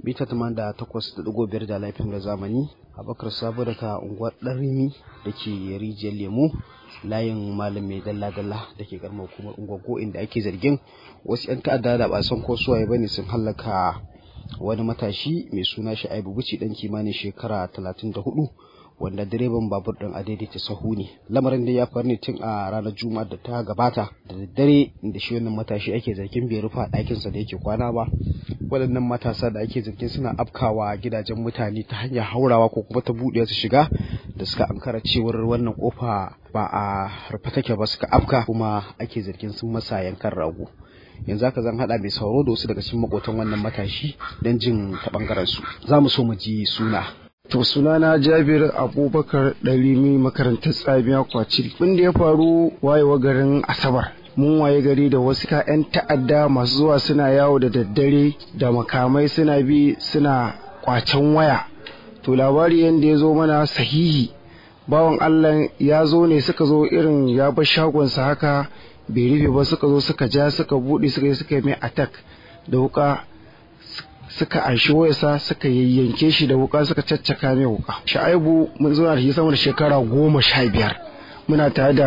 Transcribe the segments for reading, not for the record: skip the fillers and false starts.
Mita 88.5 da laifin da zamani. Abakar Sabo daga unguwar Ɗanrimi da ke rijiyar Lemo, layin Malam Mai Dalla-Dalla da ke karamar hukumar Ungwaggo, inda ake zargin wasu 'yan ta'adda da ba san ko suwaye bane sun hallaka wani matashi mai suna Shu'aibu Bichi dan kimanin shekara 34, wanda direban babur din adaidaita sahu ne. Lamarin da ya faru ne tun a ranar Juma'a da ta gabata da daddare, inda shi wannan matashi ake zargin bai rufa ɗakinsa da yake kwana ba. Waɗannan matasa da ake zargin suna afkawa gidajen mutane ta hanyar haurawa ko kuma ta buɗe su shiga, da suka ankara cewar wannan kofa ba a rufe take ba suka afka, kuma ake zargin sun masa yankan rago. Yanzu haka zan haɗa mai sauro da wasu daga cikin makotan wannan matashi don jin ta ɓangaren su. Za mu so mu ji suna. To sunana Jabir Abubakar Ɗarimi, makarantar Tsamiya Kwacil. Abin da ya faru wayewa garin Asabar. Mun waye gari da wasu 'yan ta'adda masu zuwa suna yawo da daddare da makamai, suna bi suna kwacen waya. To labari yanda ya zo mana sahihi, bawan Allah ya zo ne, suka zo irin ya bar shagonsa haka bai rufe ba, suka zo suka ja suka buɗe suka yi mai attack da wuka, suka anshi wayarsa suka yayyanke shi da wuka, suka caccaka mai wuka. Shu'aibu mun zo da shi sama da shekara 15 muna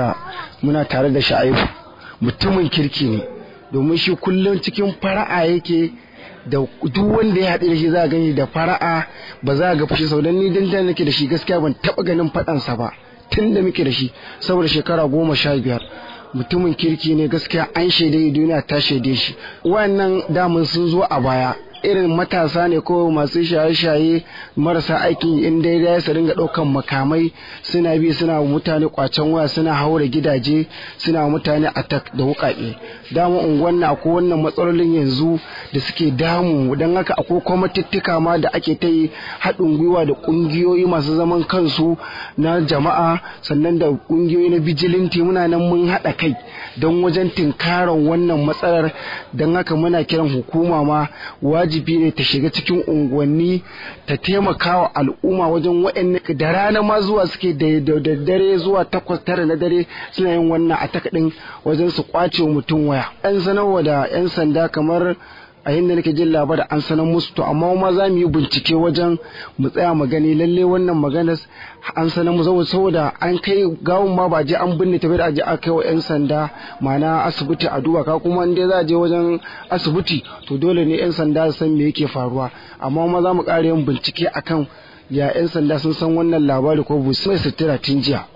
tare da Shu'aibu. Mutumin kirki ne, domin shi kullum cikin fara'a yake, da duk wanda ya haɗu da shi za a gani da fara'a, ba za a ga fushi sau. Dan ni dan da nake da shi gaskiya ban taɓa ganin faɗansa ba tun da muke da shi saboda shekara 15. Mutumin kirki ne gaskiya, an shaide duniya ta shaide shi. Wannan damun sun zo a baya, irin matasa ne ko masu shaye-shaye marasa aikin in dai ya su ringa ɗaukan makamai, suna bi suna mutane kwacen waya, suna haura gidaje, suna mutane attack da wuƙaƙe. Damu unguwan na akwai wannan matsalolin yanzu da suke damu, don haka akwai kwamitittika ma da ake ta yi, haɗin gwiwa da ƙungiyoyi masu zaman kansu na jama'a, sannan da ƙungiyoyi na bijilinti. Muna nan mun haɗa kai don wajen tinkaran wannan matsalar. Don haka muna kiran hukuma ma wajibi ne ta shiga cikin unguwanni, ta taimaka wa al'umma wajen waɗanda da rana ma zuwa suke da dare zuwa 8-9 na dare suna yin wannan attack din wajen su kwace mutum waya. An sanarwa da 'yan sanda, kamar a yadda nake jin labarin an sanar musu, to amma ma za mu yi bincike wajen mu tsaya mu gani lalle wannan maganar an sanar mu, saboda an kai gawun ma ba je an binne ta, bai da aje a kai wa 'yan sanda ma'ana asibiti a duba ka. Kuma in dai za a je wajen asibiti to dole ne 'yan sanda su san me yake faruwa, amma ma za mu ƙara yin bincike akan ya 'yan sanda sun san wannan labari ko bu sai sutura tun jiya.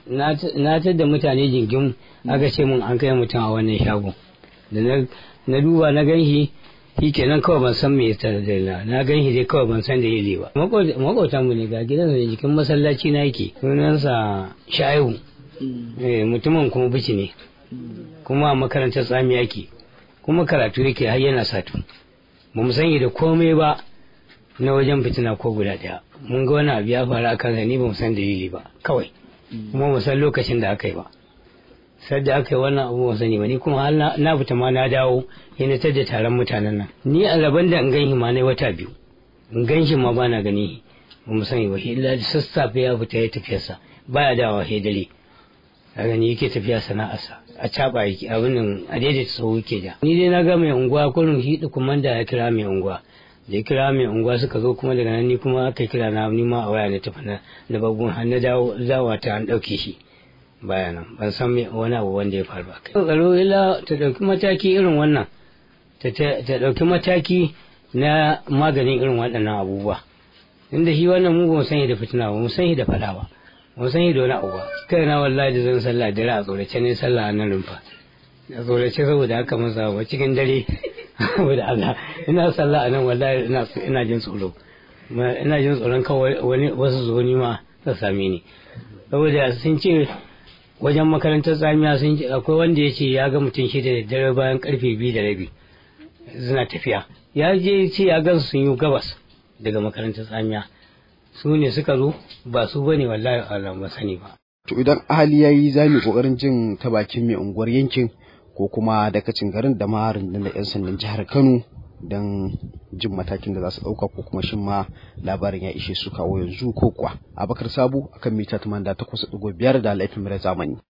Na da mutane jingim aka ce mun an kai mutum a wannan shago, da na duba na ganshi shi kenan, kawai ban san me yasa da na ganshi dai kawai ban san da yake ba. Makotan mu ne, ga gidan da jikin masallaci na yake, sunansa Shu'aibu. Mutumin kuma Bichi ne, kuma a makarantar Tsamiya yake, kuma karatu yake har yana satu. Ba mu sani da komai ba na wajen fitina ko guda ɗaya. Mun ga wani abu ya faru a kansa, ni ba mu san dalili ba kawai, kuma mu san lokacin da aka yi ba. Sadda aka yi wannan abu ba sani ba, ni kuma har na fita ma na dawo yana tada taron mutanen nan. Ni a laban da in gan shi ma na wata 2, in gan shi ma ba na gani, ba mu sani ba. Illa da sassafe ya fita ya tafiyarsa, baya dawa sai dare. A gani yake tafiya sana'arsa, a caɓa yake abin nan, a daidaita sau yake ja. Ni dai na ga mai unguwa kullum shi da kuma da ya kira mai unguwa, da ya kira mai unguwa suka zo, kuma daga nan ni kuma aka kira na, ni ma a waya na tafi na babban har na dawo ta an ɗauke shi. Bayanan ban san wani abu wanda ya faru ba kai. Tsaro ila ta ɗauki mataki irin wannan, ta ɗauki mataki na maganin irin waɗannan abubuwa. Inda shi wannan mu ba mu sani da fitina ba, mu sani da faɗa ba, mu sani da wani abu ba. Kai na wallahi da zan sallah dare a tsorace ne, sallah a nan rumfa a tsorace, saboda haka masa ba cikin dare saboda Allah ina sallah a nan, wallahi ina jin tsoro, ina jin tsoron kawai wasu zo ni ma ta same ni, saboda sun ce wajen makarantar Tsamiya sun ce akwai wanda ya ce ya ga mutum 6 da dare bayan karfe 2:30 suna tafiya. Ya je ce ya gan sun yi gabas daga makarantar Tsamiya, su ne suka zo, ba su bane wallahi Allah ba sani ba. To idan hali yayi za mu kokarin jin ta bakin mai unguwar yankin ko kuma dakacin garin da ma rundunar 'yan sandan jihar Kano don jin matakin da za su ɗauka, ko kuma shin ma labarin ya ishe su kawo yanzu ko kuwa. Abakar Sabo akan mita 88.5 da laifin zamani.